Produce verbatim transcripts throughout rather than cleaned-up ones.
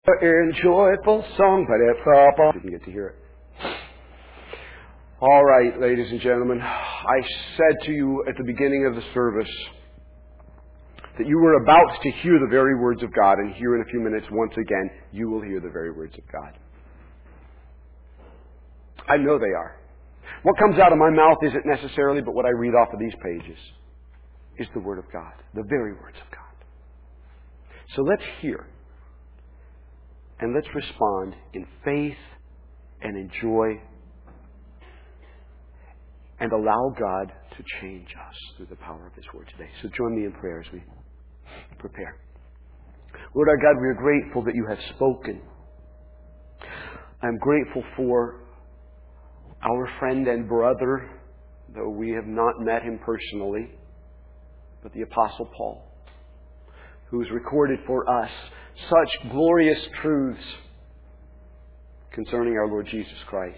In joyful song, but it's up. I didn't get to hear it. All right, ladies and gentlemen, I said to you at the beginning of the service that you were about to hear the very words of God, and here in a few minutes, once again, you will hear the very words of God. I know they are. What comes out of my mouth isn't necessarily, but what I read off of these pages is the Word of God, the very words of God. So let's hear. And let's respond in faith and in joy and allow God to change us through the power of His Word today. So join me in prayer as we prepare. Lord our God, we are grateful that You have spoken. I'm grateful for our friend and brother, though we have not met him personally, but the Apostle Paul, who has recorded for us such glorious truths concerning our Lord Jesus Christ.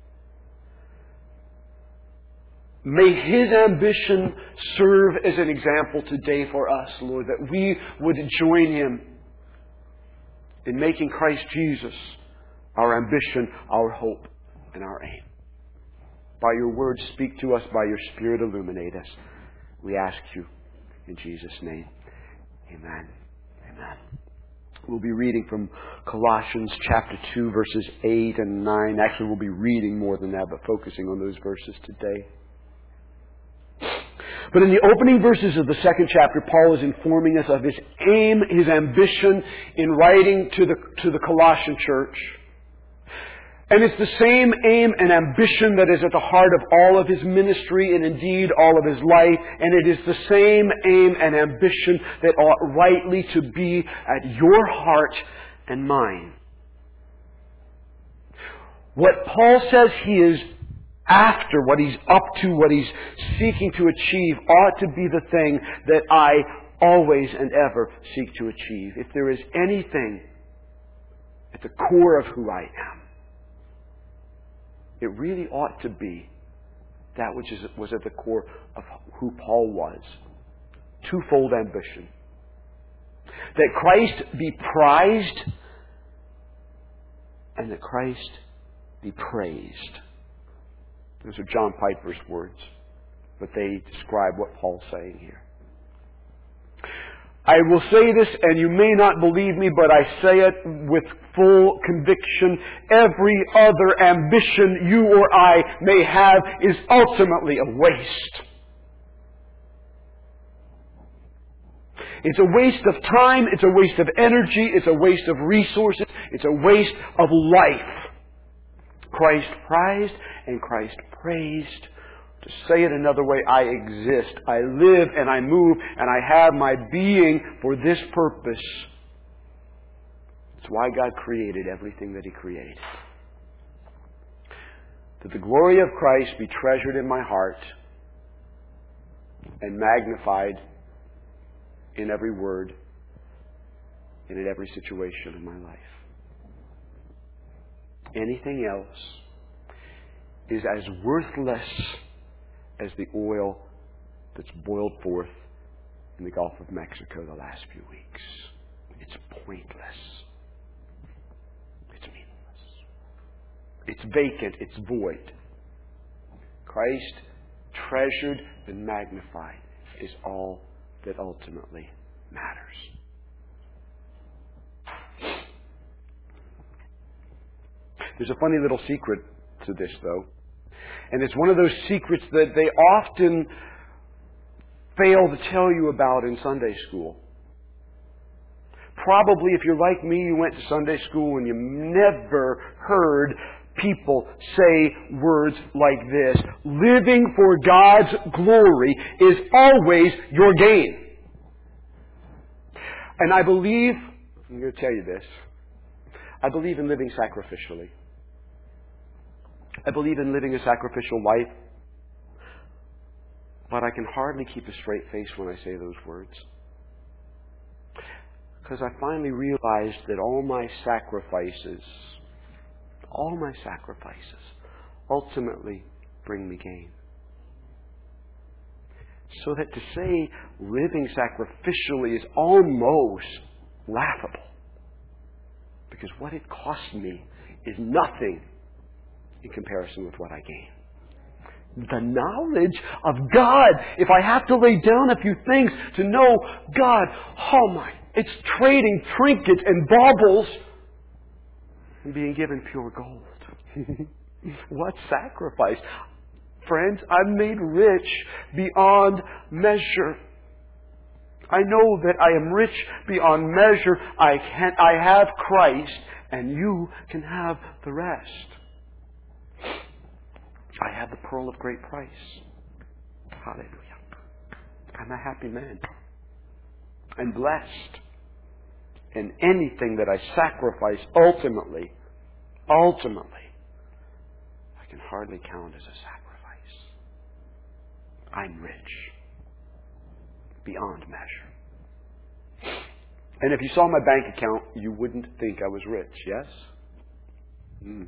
May His ambition serve as an example today for us, Lord, that we would join Him in making Christ Jesus our ambition, our hope, and our aim. By Your Word, speak to us. By Your Spirit, illuminate us. We ask You in Jesus' name. Amen. Amen. We'll be reading from Colossians chapter two, verses eight and nine. Actually, we'll be reading more than that, but focusing on those verses today. But in the opening verses of the second chapter, Paul is informing us of his aim, his ambition in writing to the, to the Colossian church. And it's the same aim and ambition that is at the heart of all of his ministry and indeed all of his life. And it is the same aim and ambition that ought rightly to be at your heart and mine. What Paul says he is after, what he's up to, what he's seeking to achieve, ought to be the thing that I always and ever seek to achieve. If there is anything at the core of who I am, it really ought to be that which is, was at the core of who Paul was. Twofold ambition. That Christ be prized and that Christ be praised. Those are John Piper's words, but they describe what Paul's saying here. I will say this, and you may not believe me, but I say it with full conviction. Every other ambition you or I may have is ultimately a waste. It's a waste of time, it's a waste of energy, it's a waste of resources, it's a waste of life. Christ prized and Christ praised. To say it another way, I exist. I live and I move and I have my being for this purpose. It's why God created everything that He created. That the glory of Christ be treasured in my heart and magnified in every word and in every situation in my life. Anything else is as worthless as the oil that's boiled forth in the Gulf of Mexico the last few weeks. It's pointless. It's meaningless. It's vacant. It's void. Christ, treasured and magnified, is all that ultimately matters. There's a funny little secret to this, though. And it's one of those secrets that they often fail to tell you about in Sunday school. Probably, if you're like me, you went to Sunday school and you never heard people say words like this. Living for God's glory is always your gain. And I believe, I'm going to tell you this, I believe in living sacrificially. I believe in living a sacrificial life. But I can hardly keep a straight face when I say those words. Because I finally realized that all my sacrifices, all my sacrifices, ultimately bring me gain. So that to say living sacrificially is almost laughable. Because what it cost me is nothing in comparison with what I gain. The knowledge of God. If I have to lay down a few things to know God, oh my, it's trading trinkets and baubles and being given pure gold. What sacrifice. Friends, I'm made rich beyond measure. I know that I am rich beyond measure. I can, I have Christ, and you can have the rest. I have the pearl of great price. Hallelujah. I'm a happy man. I'm blessed. And anything that I sacrifice ultimately, ultimately, I can hardly count as a sacrifice. I'm rich beyond measure. And if you saw my bank account, you wouldn't think I was rich, yes? Mm.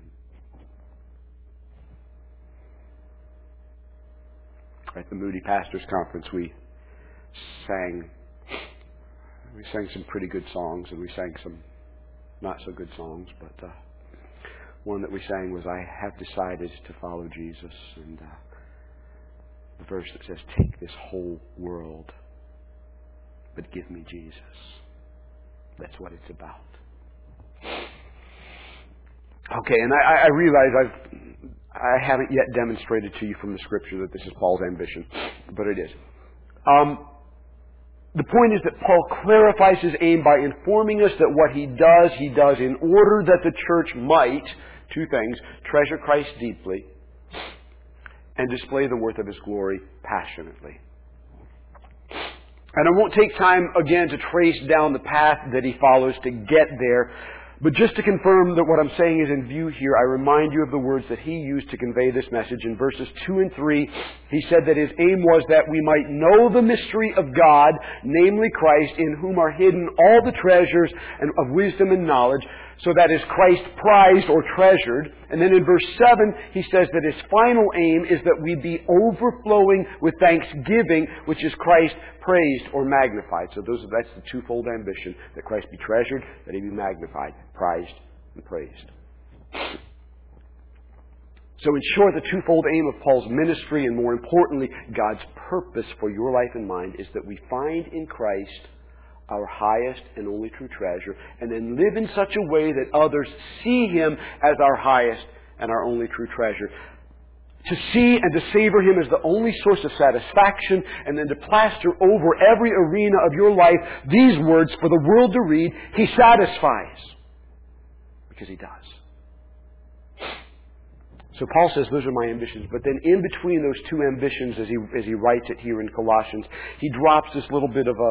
At the Moody Pastors Conference, we sang, we sang some pretty good songs, and we sang some not so good songs, but uh, one that we sang was, I have decided to follow Jesus, and uh, the verse that says, take this whole world, but give me Jesus. That's what it's about. Okay, and I, I realize I've I haven't yet demonstrated to you from the Scripture that this is Paul's ambition, but it is. Um, the point is that Paul clarifies his aim by informing us that what he does, he does in order that the church might, two things, treasure Christ deeply and display the worth of His glory passionately. And I won't take time again to trace down the path that he follows to get there. But just to confirm that what I'm saying is in view here, I remind you of the words that he used to convey this message. In verses two and three, he said that his aim was that we might know the mystery of God, namely Christ, in whom are hidden all the treasures and of wisdom and knowledge. So that is Christ prized or treasured. And then in verse seven, he says that his final aim is that we be overflowing with thanksgiving, which is Christ praised or magnified. So those, that's the twofold ambition, that Christ be treasured, that He be magnified, prized, and praised. So in short, the twofold aim of Paul's ministry, and more importantly, God's purpose for your life and mine, is that we find in Christ our highest and only true treasure, and then live in such a way that others see Him as our highest and our only true treasure. To see and to savor Him as the only source of satisfaction, and then to plaster over every arena of your life these words for the world to read, He satisfies. Because He does. So Paul says, those are my ambitions. But then in between those two ambitions, as he, as he writes it here in Colossians, he drops this little bit of a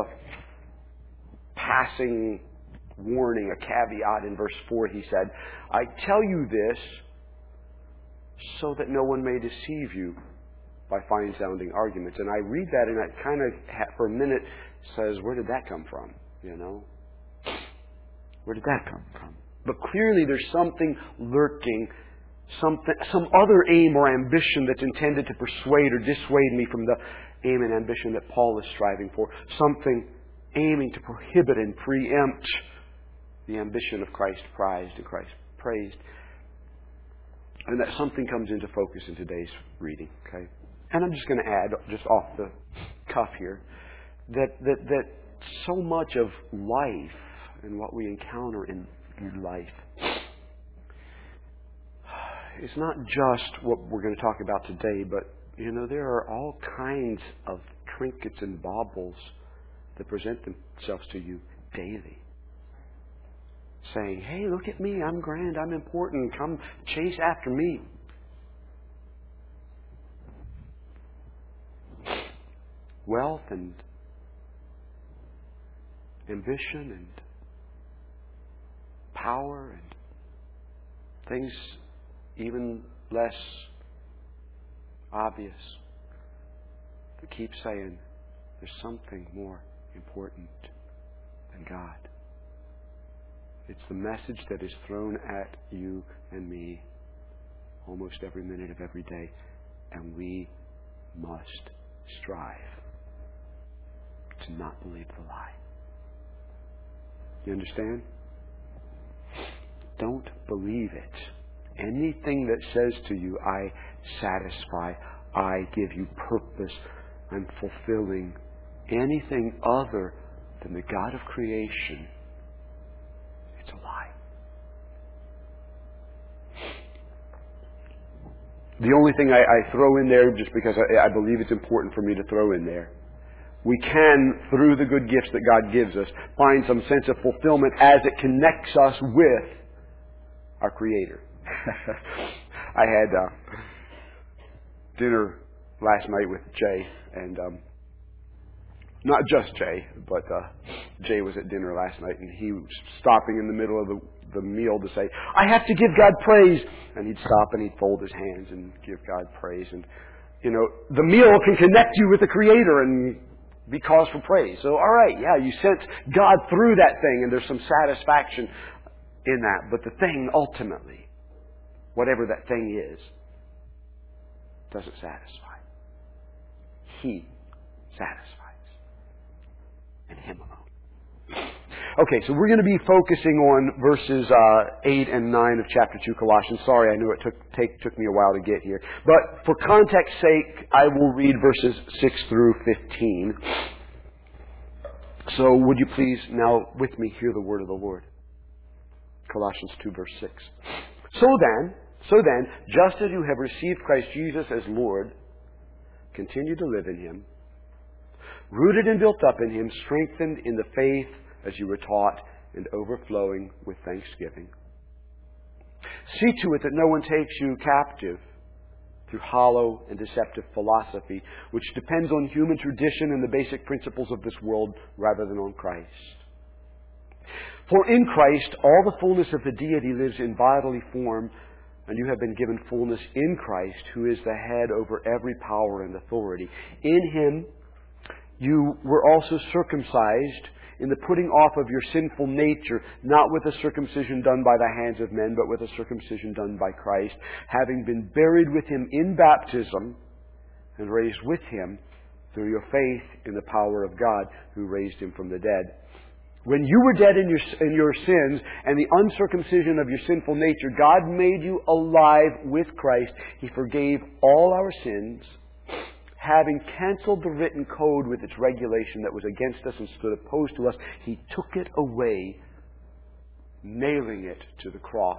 passing warning, a caveat in verse four. He said, I tell you this so that no one may deceive you by fine-sounding arguments. And I read that and that kind of, for a minute, says, where did that come from? You know? Where did that come from? But clearly there's something lurking, something, some other aim or ambition that's intended to persuade or dissuade me from the aim and ambition that Paul is striving for. Something aiming to prohibit and preempt the ambition of Christ prized and Christ praised. And that something comes into focus in today's reading. Okay, and I'm just going to add, just off the cuff here, that that that so much of life and what we encounter in, in life is not just what we're going to talk about today, but you know there are all kinds of trinkets and baubles that present themselves to you daily. Saying, hey, look at me, I'm grand, I'm important, come chase after me. Wealth and ambition and power and things even less obvious that keep saying there's something more important than God. It's the message that is thrown at you and me almost every minute of every day, and we must strive to not believe the lie. You understand? believe it. Anything that says to you, I satisfy, I give you purpose, I'm fulfilling, anything other than the God of creation, it's a lie. The only thing I, I throw in there, just because I, I believe it's important for me to throw in there, we can, through the good gifts that God gives us, find some sense of fulfillment as it connects us with our Creator. I had uh, dinner last night with Jay, and um, not just Jay, but uh, Jay was at dinner last night, and he was stopping in the middle of the, the meal to say, I have to give God praise. And he'd stop and he'd fold his hands and give God praise. And, you know, the meal can connect you with the Creator and be cause for praise. So, all right, yeah, you sense God through that thing, and there's some satisfaction in that. But the thing, ultimately, whatever that thing is, doesn't satisfy. He satisfies. And Him alone. Okay, so we're going to be focusing on verses uh, eight and nine of chapter two, Colossians. Sorry, I knew it took take, took me a while to get here. But for context's sake, I will read verses six through fifteen. So would you please now with me hear the word of the Lord? Colossians two, verse six. So then, so then, just as you have received Christ Jesus as Lord, continue to live in Him, rooted and built up in Him, strengthened in the faith as you were taught, and overflowing with thanksgiving. See to it that no one takes you captive through hollow and deceptive philosophy, which depends on human tradition and the basic principles of this world rather than on Christ. For in Christ all the fullness of the deity lives in bodily form, and you have been given fullness in Christ, who is the head over every power and authority. In Him you were also circumcised in the putting off of your sinful nature, not with a circumcision done by the hands of men, but with a circumcision done by Christ, having been buried with Him in baptism and raised with Him through your faith in the power of God who raised Him from the dead. When you were dead in your, in your sins and the uncircumcision of your sinful nature, God made you alive with Christ. He forgave all our sins, having canceled the written code with its regulation that was against us and stood opposed to us. He took it away, nailing it to the cross.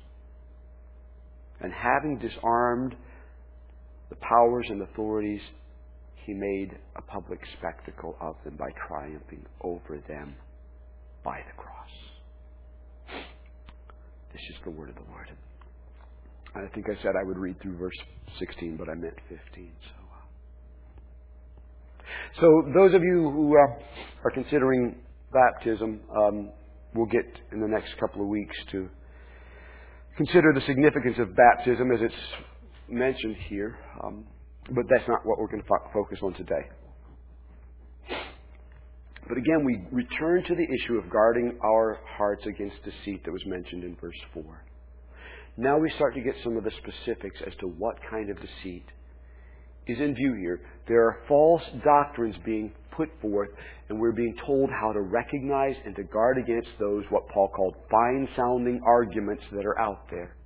And having disarmed the powers and authorities, He made a public spectacle of them by triumphing over them by the cross. This is the word of the Lord. I think I said I would read through verse sixteen, but I meant fifteen. So, uh. so those of you who uh, are considering baptism, um, we'll get in the next couple of weeks to consider the significance of baptism as it's mentioned here. Um, but that's not what we're going to fo- focus on today. But again, we return to the issue of guarding our hearts against deceit that was mentioned in verse four. Now we start to get some of the specifics as to what kind of deceit is in view here. There are false doctrines being put forth, and we're being told how to recognize and to guard against those, what Paul called fine-sounding arguments that are out there.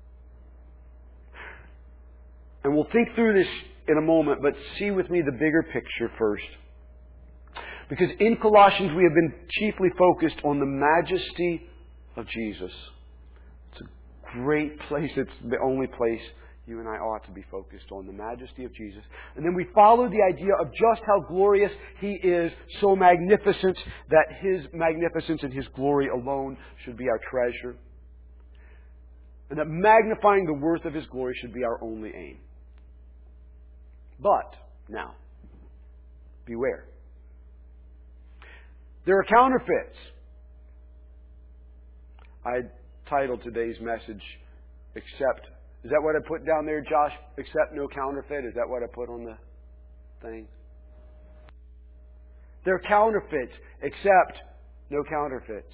And we'll think through this in a moment, but see with me the bigger picture first. Because in Colossians we have been chiefly focused on the majesty of Jesus. It's a great place. It's the only place you and I ought to be focused on, the majesty of Jesus. And then we follow the idea of just how glorious He is, so magnificent that His magnificence and His glory alone should be our treasure. And that magnifying the worth of His glory should be our only aim. But, now, beware. There are counterfeits. I titled today's message, Except, is that what I put down there, Josh? Except no counterfeit? Is that what I put on the thing? There are counterfeits, except no counterfeits.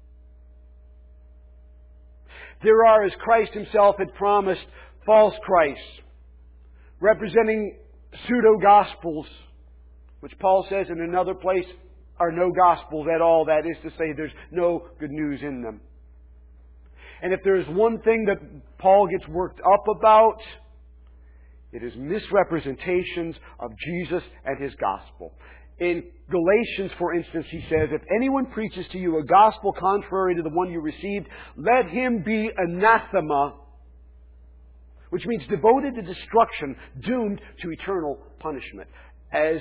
There are, as Christ Himself had promised, false Christs, representing pseudo-gospels, which Paul says in another place are no gospels at all. That is to say, there's no good news in them. And if there's one thing that Paul gets worked up about, it is misrepresentations of Jesus and His gospel. In Galatians, for instance, he says, if anyone preaches to you a gospel contrary to the one you received, let him be anathema, which means devoted to destruction, doomed to eternal punishment. As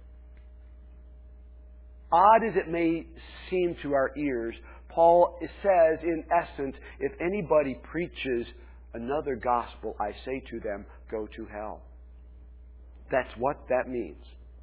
odd as it may seem to our ears, Paul says, in essence, if anybody preaches another gospel, I say to them, go to hell. That's what that means.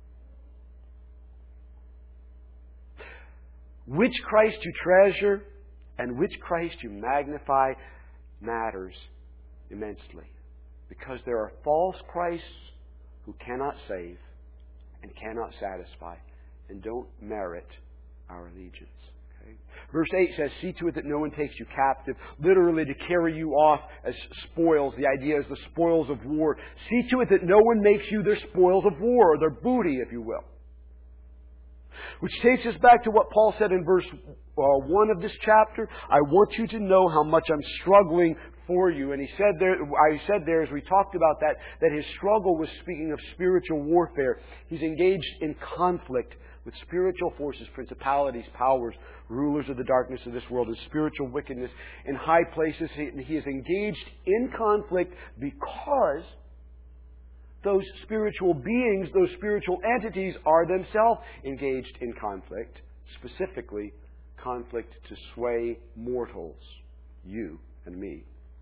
Which Christ you treasure and which Christ you magnify matters immensely. Because there are false Christs who cannot save and cannot satisfy and don't merit our allegiance. Okay? Verse eight says, see to it that no one takes you captive, literally to carry you off as spoils. The idea is the spoils of war. See to it that no one makes you their spoils of war, or their booty, if you will. Which takes us back to what Paul said in verse uh, one of this chapter. I want you to know how much I'm struggling for you. And he said there, I said there as we talked about that, that his struggle was speaking of spiritual warfare. He's engaged in conflict with spiritual forces, principalities, powers, rulers of the darkness of this world, and spiritual wickedness in high places. He, he is engaged in conflict because those spiritual beings, those spiritual entities are themselves engaged in conflict, specifically conflict to sway mortals, you and me,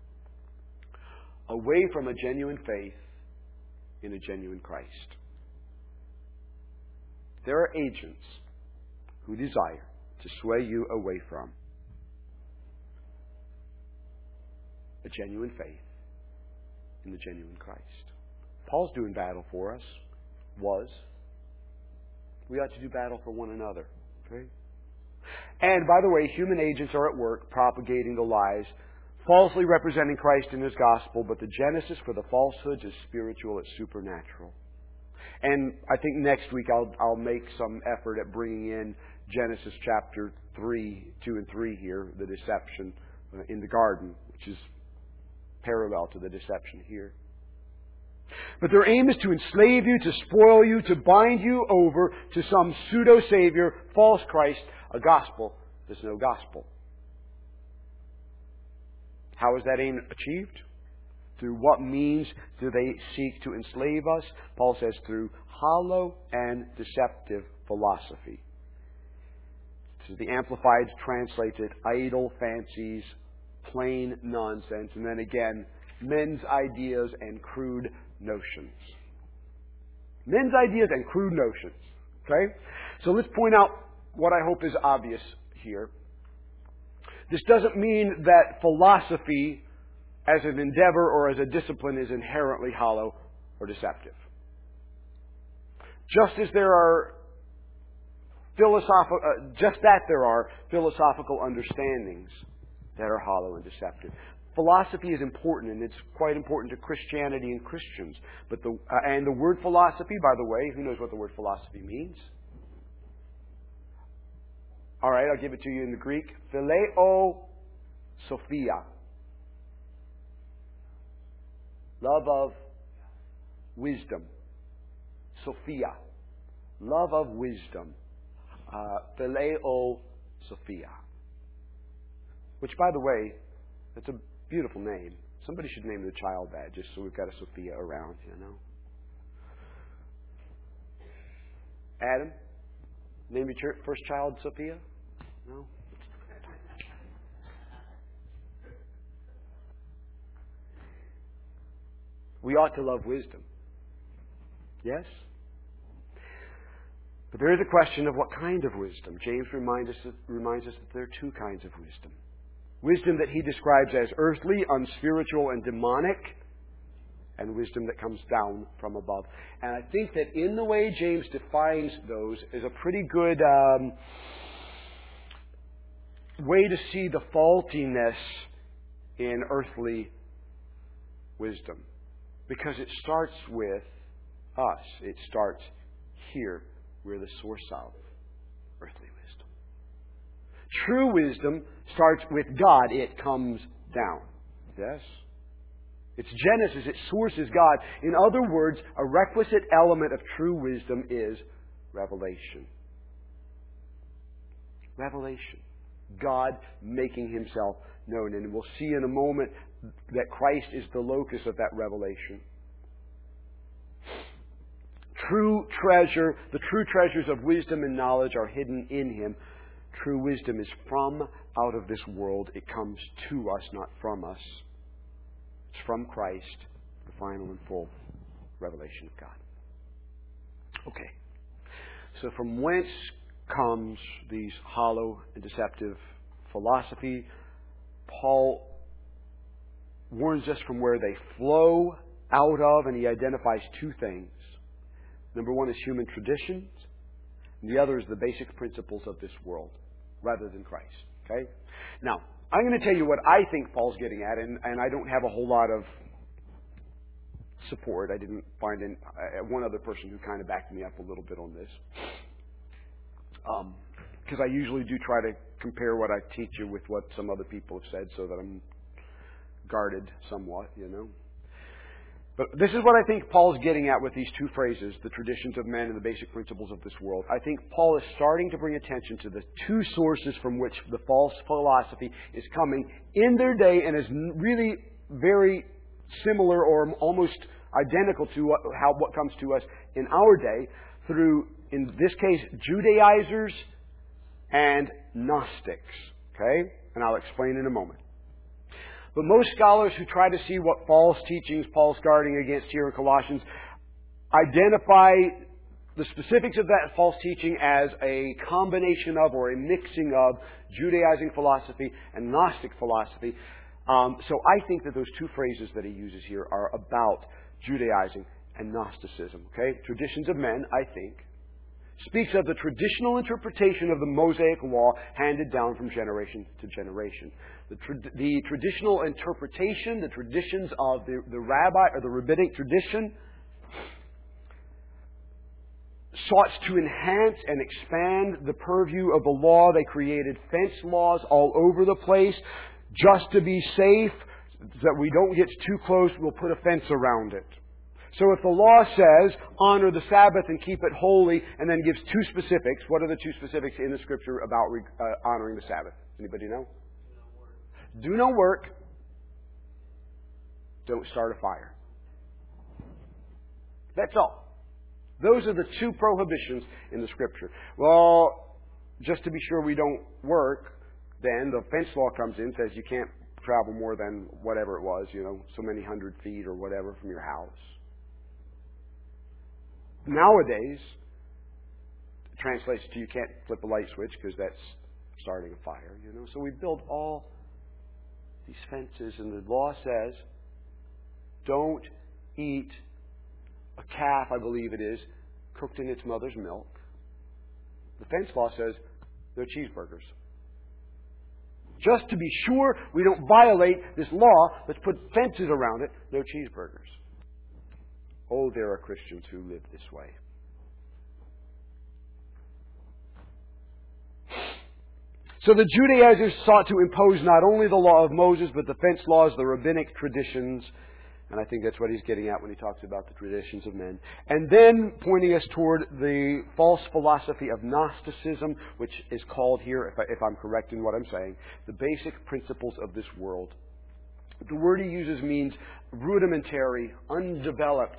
away from a genuine faith in a genuine Christ. There are agents who desire to sway you away from a genuine faith in the genuine Christ. Paul's doing battle for us. Was. We ought to do battle for one another. Okay? And, by the way, human agents are at work propagating the lies, falsely representing Christ in His gospel, but the genesis for the falsehoods is spiritual, it's supernatural. And I think next week I'll, I'll make some effort at bringing in Genesis chapter three, two and three here, the deception uh, in the garden, which is parallel to the deception here. But their aim is to enslave you, to spoil you, to bind you over to some pseudo-savior, false Christ, a gospel that's no gospel. How is that aim achieved? Through what means do they seek to enslave us? Paul says through hollow and deceptive philosophy. So the Amplified translated idle fancies, plain nonsense, and then again, men's ideas and crude notions. Men's ideas and crude notions. Okay? So let's point out what I hope is obvious here. This doesn't mean that philosophy as an endeavor or as a discipline is inherently hollow or deceptive. Just as there are philosophical, uh, just that there are philosophical understandings that are hollow and deceptive. Philosophy is important, and it's quite important to Christianity and Christians. But the uh, and the word philosophy, by the way, who knows what the word philosophy means? All right, I'll give it to you in the Greek. Phileo Sophia. Love of wisdom. Sophia. Love of wisdom. Uh, Phileo Sophia. Which, by the way, that's a beautiful name. Somebody should name the child that, just so we've got a Sophia around, you know. Adam, name your first child Sophia? No? We ought to love wisdom. Yes? But there is a question of what kind of wisdom. James reminds us, reminds us that there are two kinds of wisdom. Wisdom that he describes as earthly, unspiritual, and demonic, and wisdom that comes down from above. And I think that in the way James defines those is a pretty good um, way to see the faultiness in earthly wisdom. Because it starts with us. It starts here. We're the source of earthly wisdom. True wisdom starts with God. It comes down. Yes? It's Genesis. Its source is God. In other words, a requisite element of true wisdom is revelation. Revelation. God making Himself known. And we'll see in a moment that Christ is the locus of that revelation. True treasure, the true treasures of wisdom and knowledge are hidden in Him. True wisdom is from out of this world. It comes to us, not from us. It's from Christ, the final and full revelation of God. Okay. So from whence comes these hollow and deceptive philosophy? Paul warns us from where they flow out of, and he identifies two things. Number one is human traditions, and the other is the basic principles of this world, rather than Christ. Okay? Now, I'm going to tell you what I think Paul's getting at, and, and I don't have a whole lot of support. I didn't find any, uh, one other person who kind of backed me up a little bit on this. Because um, I usually do try to compare what I teach you with what some other people have said so that I'm guarded somewhat, you know. But this is what I think Paul's getting at with these two phrases, the traditions of men and the basic principles of this world. I think Paul is starting to bring attention to the two sources from which the false philosophy is coming in their day and is really very similar or almost identical to what, how, what comes to us in our day through, in this case, Judaizers and Gnostics. Okay? And I'll explain in a moment. But most scholars who try to see what false teachings Paul's guarding against here in Colossians identify the specifics of that false teaching as a combination of or a mixing of Judaizing philosophy and Gnostic philosophy. Um, so I think that those two phrases that he uses here are about Judaizing and Gnosticism. Okay? Traditions of men, I think, speaks of the traditional interpretation of the Mosaic law handed down from generation to generation. The, tra- the traditional interpretation, the traditions of the, the rabbi or the rabbinic tradition sought to enhance and expand the purview of the law. They created fence laws all over the place just to be safe, that we don't get too close, we'll put a fence around it. So if the law says, honor the Sabbath and keep it holy, and then gives two specifics, what are the two specifics in the Scripture about uh, honoring the Sabbath? Anybody know? Do no work. Don't start a fire. That's all. Those are the two prohibitions in the Scripture. Well, just to be sure we don't work, then the fence law comes in, says you can't travel more than whatever it was, you know, so many hundred feet or whatever from your house. Nowadays, it translates to you can't flip a light switch because that's starting a fire, you know. So we build all these fences, and the law says, don't eat a calf, I believe it is, cooked in its mother's milk. The fence law says, no cheeseburgers. Just to be sure we don't violate this law, let's put fences around it, no cheeseburgers. Oh, there are Christians who live this way. So the Judaizers sought to impose not only the law of Moses, but the fence laws, the rabbinic traditions. And I think that's what he's getting at when he talks about the traditions of men. And then pointing us toward the false philosophy of Gnosticism, which is called here, if, I, if I'm correct in what I'm saying, the basic principles of this world. The word he uses means rudimentary, undeveloped.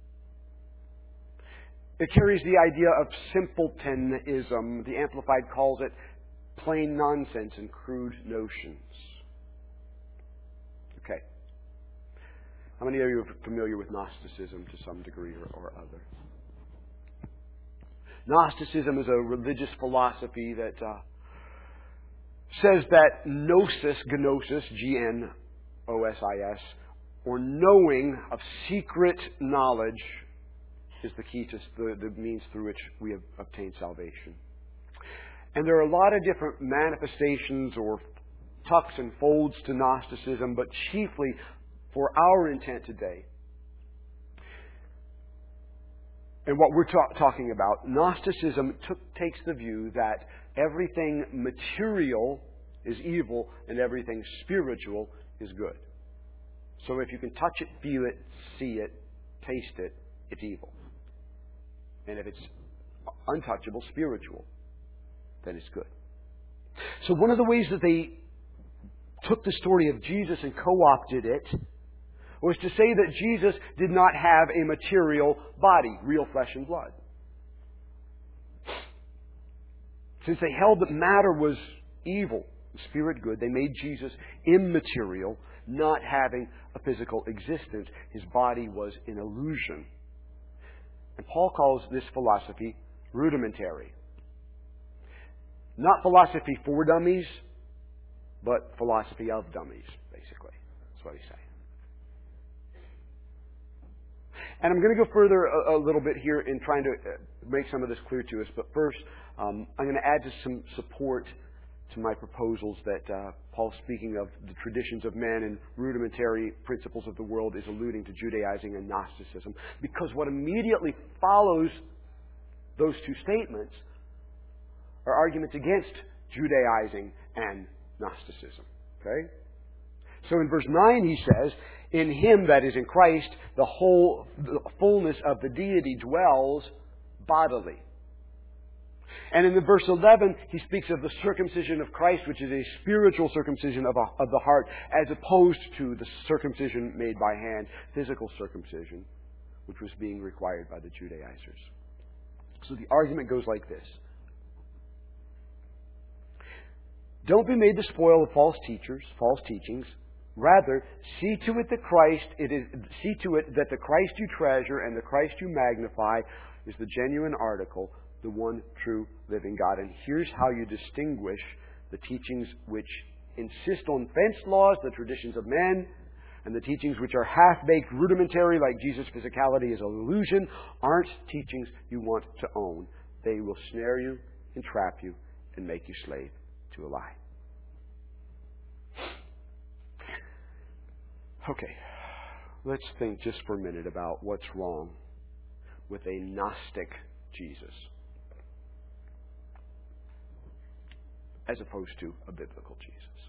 It carries the idea of simpletonism. The Amplified calls it plain nonsense and crude notions. Okay. How many of you are familiar with Gnosticism to some degree or, or other? Gnosticism is a religious philosophy that uh, says that gnosis, gnosis, G N O S I S, or knowing of secret knowledge is the key to the, the means through which we have obtained salvation. And there are a lot of different manifestations or tucks and folds to Gnosticism, but chiefly for our intent today, and what we're ta- talking about, Gnosticism took, takes the view that everything material is evil and everything spiritual is good. So if you can touch it, feel it, see it, taste it, it's evil. And if it's untouchable, spiritual, then it's good. So one of the ways that they took the story of Jesus and co-opted it was to say that Jesus did not have a material body, real flesh and blood. Since they held that matter was evil, spirit good, they made Jesus immaterial, not having a physical existence. His body was an illusion. And Paul calls this philosophy rudimentary. Not philosophy for dummies, but philosophy of dummies, basically. That's what he's saying. And I'm going to go further a, a little bit here in trying to make some of this clear to us. But first, um, I'm going to add just some support to my proposals that uh, Paul, speaking of the traditions of men and rudimentary principles of the world, is alluding to Judaizing and Gnosticism. Because what immediately follows those two statements are arguments against Judaizing and Gnosticism. Okay? So in verse nine he says, in Him, that is in Christ, the whole the fullness of the deity dwells bodily. And in the verse eleven, he speaks of the circumcision of Christ, which is a spiritual circumcision of, a, of the heart, as opposed to the circumcision made by hand, physical circumcision, which was being required by the Judaizers. So the argument goes like this. Don't be made the spoil of false teachers, false teachings. Rather, see to it that Christ it is see to it that the Christ you treasure and the Christ you magnify is the genuine article, the one true living God. And here's how you distinguish the teachings which insist on fenced laws, the traditions of men, and the teachings which are half-baked, rudimentary, like Jesus' physicality is an illusion, aren't teachings you want to own. They will snare you, entrap you, and make you slave to a lie. Okay, let's think just for a minute about what's wrong with a Gnostic Jesus as opposed to a biblical Jesus.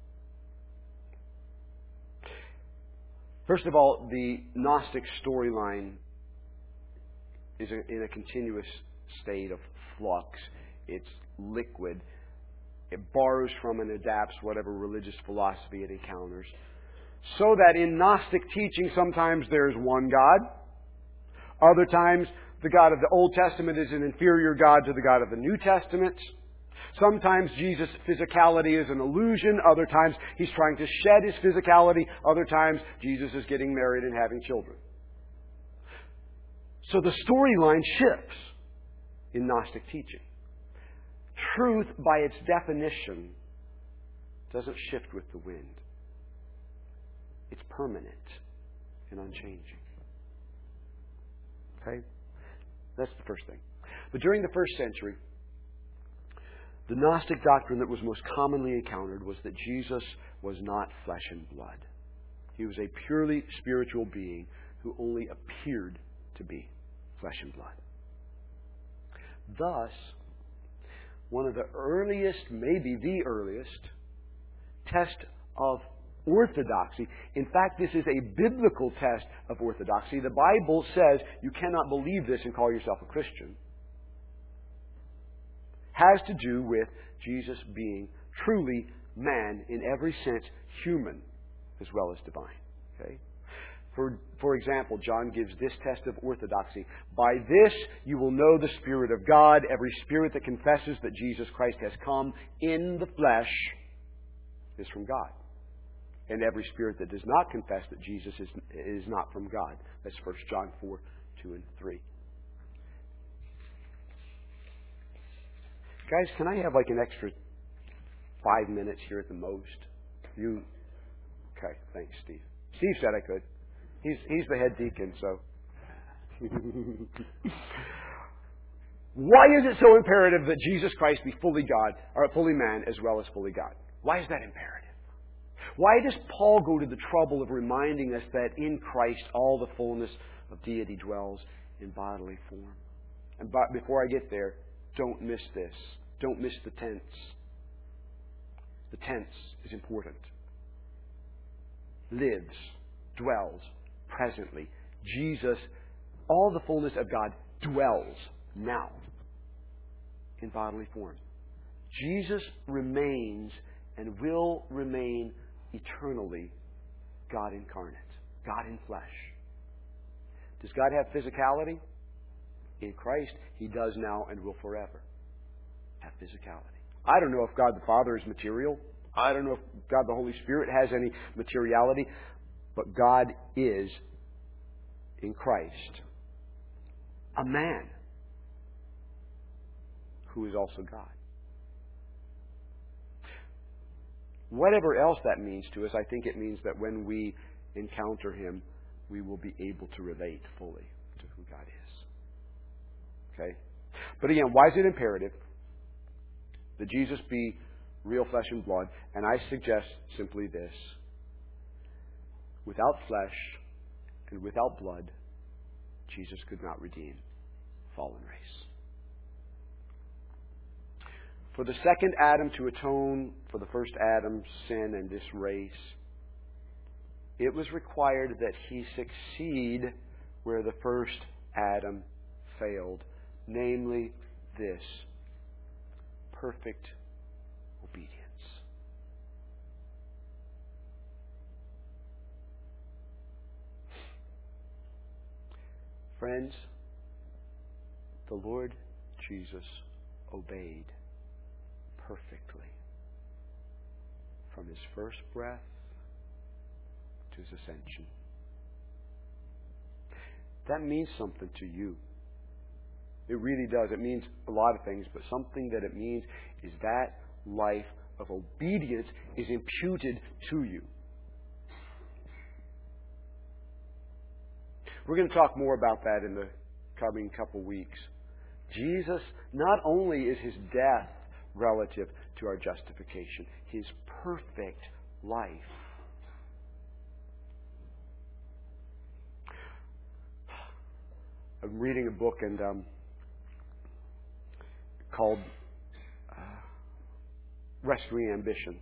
First of all, the Gnostic storyline is in a continuous state of flux. It's liquid. It borrows from and adapts whatever religious philosophy it encounters. So that in Gnostic teaching, sometimes there's one God. Other times, the God of the Old Testament is an inferior God to the God of the New Testament. Sometimes Jesus' physicality is an illusion. Other times, He's trying to shed His physicality. Other times, Jesus is getting married and having children. So the storyline shifts in Gnostic teaching. Truth, by its definition, doesn't shift with the wind. It's permanent and unchanging. Okay? That's the first thing. But during the first century, the Gnostic doctrine that was most commonly encountered was that Jesus was not flesh and blood. He was a purely spiritual being who only appeared to be flesh and blood. Thus, one of the earliest, maybe the earliest, test of orthodoxy. In fact, this is a biblical test of orthodoxy. The Bible says you cannot believe this and call yourself a Christian. Has to do with Jesus being truly man, in every sense human as well as divine. Okay? For, for example, John gives this test of orthodoxy. By this you will know the Spirit of God. Every spirit that confesses that Jesus Christ has come in the flesh is from God. And every spirit that does not confess that Jesus is, is not from God. That's First John four, two and three. Guys, can I have like an extra five minutes here at the most? You? Okay, thanks, Steve. Steve said I could. He's he's the head deacon, so. Why is it so imperative that Jesus Christ be fully God, or fully man, as well as fully God? Why is that imperative? Why does Paul go to the trouble of reminding us that in Christ all the fullness of deity dwells in bodily form? And but before I get there, don't miss this. Don't miss the tense. The tense is important. lives, dwells presently. Jesus, all the fullness of God, dwells now in bodily form. Jesus remains and will remain eternally God incarnate, God in flesh. Does God have physicality? In Christ, He does now and will forever have physicality. I don't know if God the Father is material. I don't know if God the Holy Spirit has any materiality. But God is, in Christ, a man who is also God. Whatever else that means to us, I think it means that when we encounter Him, we will be able to relate fully to who God is. Okay? But again, why is it imperative that Jesus be real flesh and blood? And I suggest simply this. Without flesh and without blood, Jesus could not redeem fallen race. For the second Adam to atone for the first Adam's sin and this race, it was required that he succeed where the first Adam failed. Namely, this: perfect obedience. Friends, the Lord Jesus obeyed perfectly from His first breath to His ascension. That means something to you. It really does. It means a lot of things, but something that it means is that life of obedience is imputed to you. We're going to talk more about that in the coming couple weeks. Jesus, not only is His death relative to our justification, His perfect life. I'm reading a book and um, called uh, Restoring Ambition.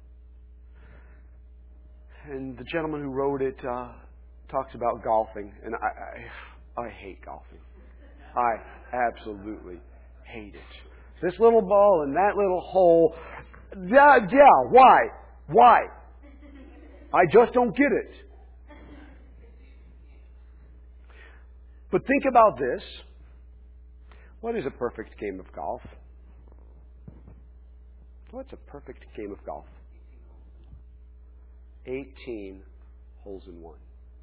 And the gentleman who wrote it uh, talks about golfing, and I, I I hate golfing. I absolutely hate it. This little ball in that little hole. Yeah, yeah. Why? Why? I just don't get it. But think about this. What is a perfect game of golf? What's a perfect game of golf? eighteen holes in one.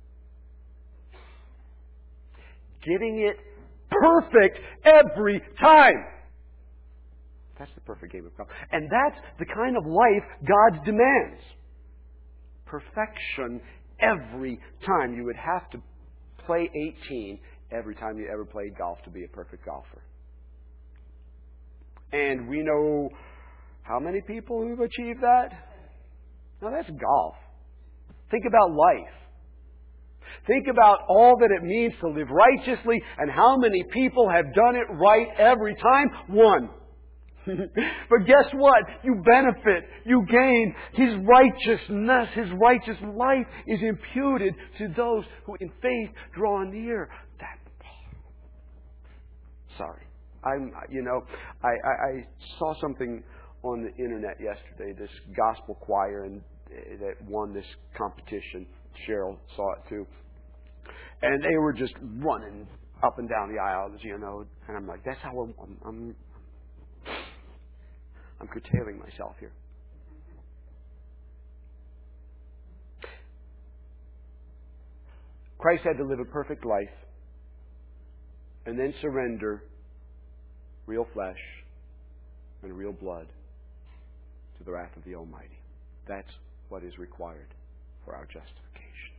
Getting it perfect every time. That's the perfect game of golf. And that's the kind of life God demands. Perfection every time. You would have to play eighteen every time you ever played golf to be a perfect golfer. And we know how many people who've achieved that? Now that's golf. Think about life. Think about all that it means to live righteously and how many people have done it right every time. One. But guess what? You benefit. You gain. His righteousness, His righteous life is imputed to those who in faith draw near. That. Sorry. I'm, you know, I, I, I saw something on the internet yesterday, this gospel choir and that won this competition. Cheryl saw it too. And they were just running up and down the aisles, you know. And I'm like, that's how I'm, I'm, I'm, I'm curtailing myself here. Christ had to live a perfect life and then surrender real flesh and real blood to the wrath of the Almighty. That's what is required for our justification.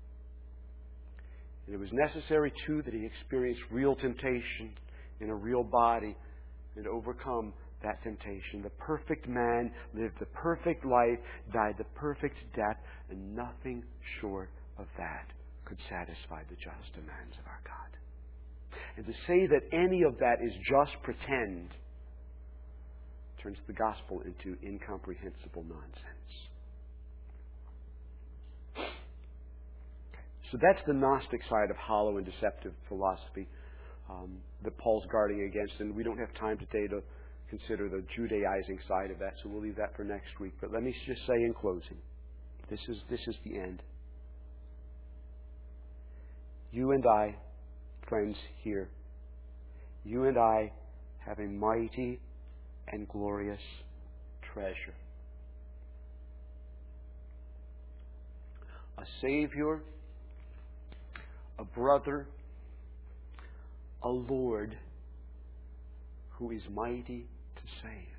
And it was necessary, too, that He experienced real temptation in a real body and overcome that temptation. The perfect man lived the perfect life, died the perfect death, and nothing short of that could satisfy the just demands of our God. And to say that any of that is just pretend turns the gospel into incomprehensible nonsense. So that's the Gnostic side of hollow and deceptive philosophy um, that Paul's guarding against. And we don't have time today to consider the Judaizing side of that, so we'll leave that for next week. But let me just say in closing, this is, this is the end. You and I, friends here, you and I have a mighty and glorious treasure. A Savior, a brother, a Lord who is mighty to save.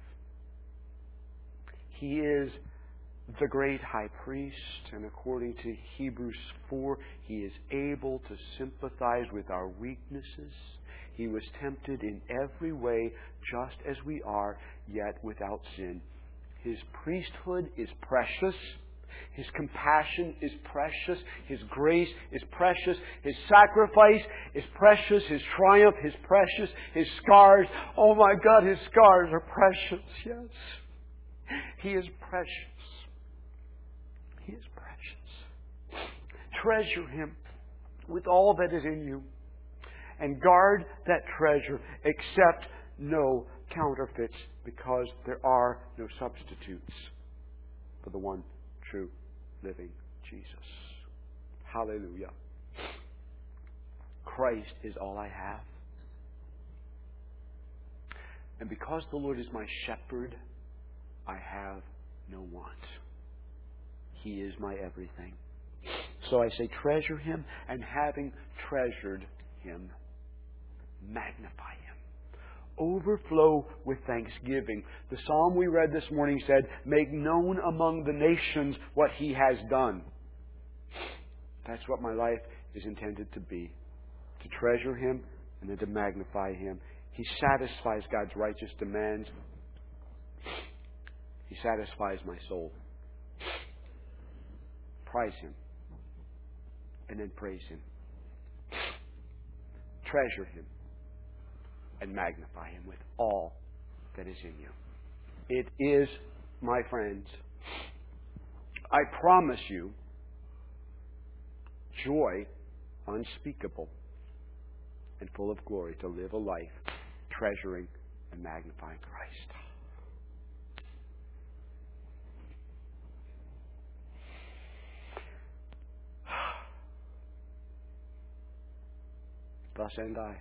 He is the great high priest, and according to Hebrews four, He is able to sympathize with our weaknesses. He was tempted in every way, just as we are, yet without sin. His priesthood is precious. His compassion is precious. His grace is precious. His sacrifice is precious. His triumph is precious. His scars, oh my God, His scars are precious. Yes. He is precious. He is precious. Treasure Him with all that is in you. And guard that treasure. Accept no counterfeits, because there are no substitutes for the one true living Jesus. Hallelujah. Christ is all I have. And because the Lord is my shepherd, I have no want. He is my everything. So I say, treasure Him, and having treasured Him, magnify Him. Overflow with thanksgiving. The psalm we read this morning said, make known among the nations what He has done. That's what my life is intended to be. To treasure Him and then to magnify Him. He satisfies God's righteous demands. He satisfies my soul. Prize Him. And then praise Him. Treasure Him. And magnify Him with all that is in you. It is, my friends, I promise you, joy unspeakable and full of glory to live a life treasuring and magnifying Christ. Thus end I.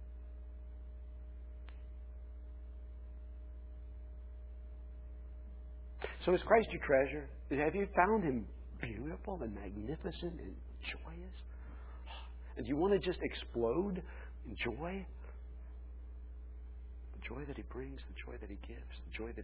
So is Christ your treasure? Have you found Him beautiful and magnificent and joyous? And do you want to just explode in joy? The joy that He brings, the joy that He gives, the joy that